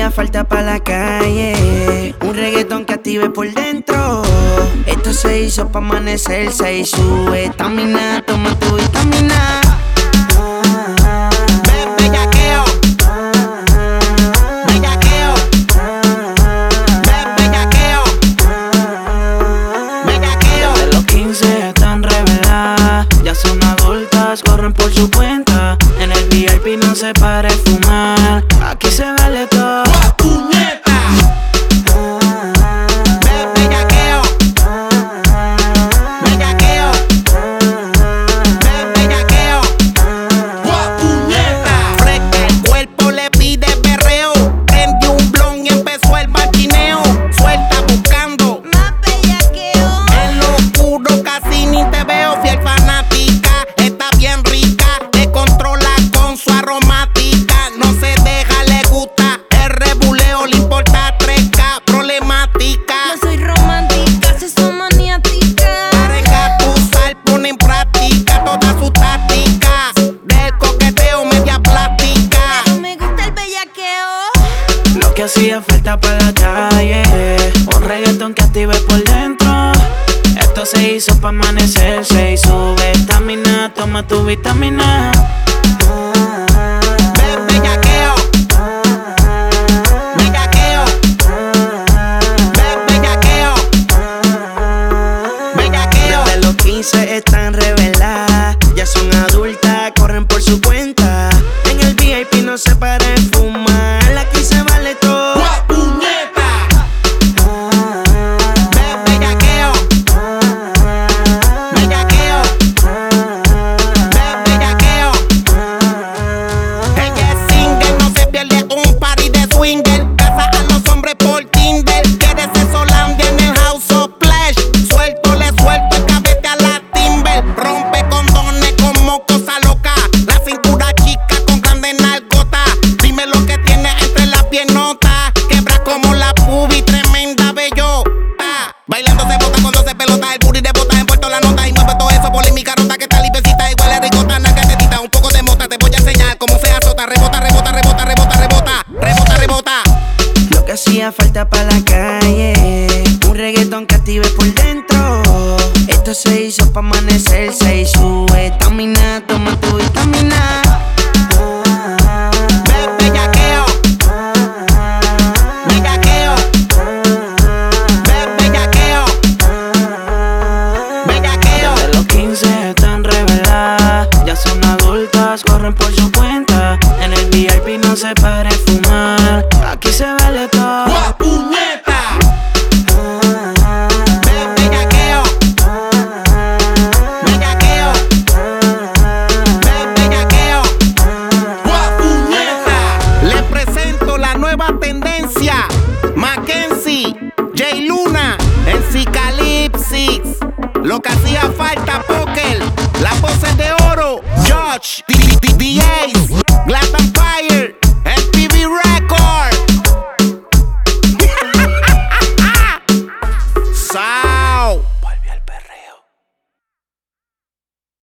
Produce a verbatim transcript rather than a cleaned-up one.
hacía falta pa' la calle, un reggaetón que active por dentro. Esto se hizo pa' amanecer, se hizo estamina, toma tu vitamina. Corren por su cuenta, en el V I P no se para de fumar. Aquí se vale todo. ¡Puñeta! Bellaqueo, bellaqueo, bellaqueo, puñeta. Fresca el cuerpo le pide perreo. Prende un blon y empezó el machineo. Suelta buscando más bellaqueo. en lo oscuro casi ni te veo, fiel fanática. Está bien rica, te controla con su aromática. No se deja, le gusta el rebuleo, le importa tres K, problemática. No soy romántica, si soy maniática. Para engatusar, pone en práctica todas sus tácticas. Del coqueteo media plástica. Pero me gusta el bellaqueo. Lo que hacía falta para la calle, un reggaetón que active por dentro. Esto se hizo pa' amanecer, se hizo vitamina, toma tu vitamina. Bellaqueo, bellaqueo, bellaqueo, bellaqueo. Desde los quince están reveladas, ya son adultas, corren por su cuenta. En el V I P no se para de fumar, aquí se vale todo. ¡Puñeta! Bellaqueo, bellaqueo, bellaqueo. Ella es single, no se pierde un party de swinger. Casa a los hombres por Tinder. Quiere ser Solandia en el House of Flash. Suelto, le suelto el cabete a la Timber. Rompe condones como cosa loca. La cintura chica con grandes nalgotas. Dime lo que tiene entre las piernotas. Quebra como la pubi, tremenda bellota. Bailando se bota con doce pelotas. El booty de bota envuelto la nota. Y mueve todo eso por mi carota que está limpiecita. Igual es ricota, nacatetita. Un poco de mota, te voy a enseñar cómo se azota. Rebota, rebota, rebota, rebota, rebota. Rebota, rebota. Lo que hacía falta pa' la calle, un reggaetón que active por dentro. Esto se hizo pa' amanecer, se hizo estamina, toma tu vitamina. Bellaqueo, bellaqueo, bellaqueo, bellaqueo. Desde los quince están reveladas, ya son adultas, corren por su cuenta. En el V I P no se para de fumar, aquí se vale todo. ¡Puñeta! Bellaqueo, bellaqueo, bellaqueo, puñeta. Le presento la nueva tendencia. Mackenzie, J Luna, en Cicalipsis. Lo que hacía falta, Poker. Las voces de oro, George, D D Ace, Glad Empire.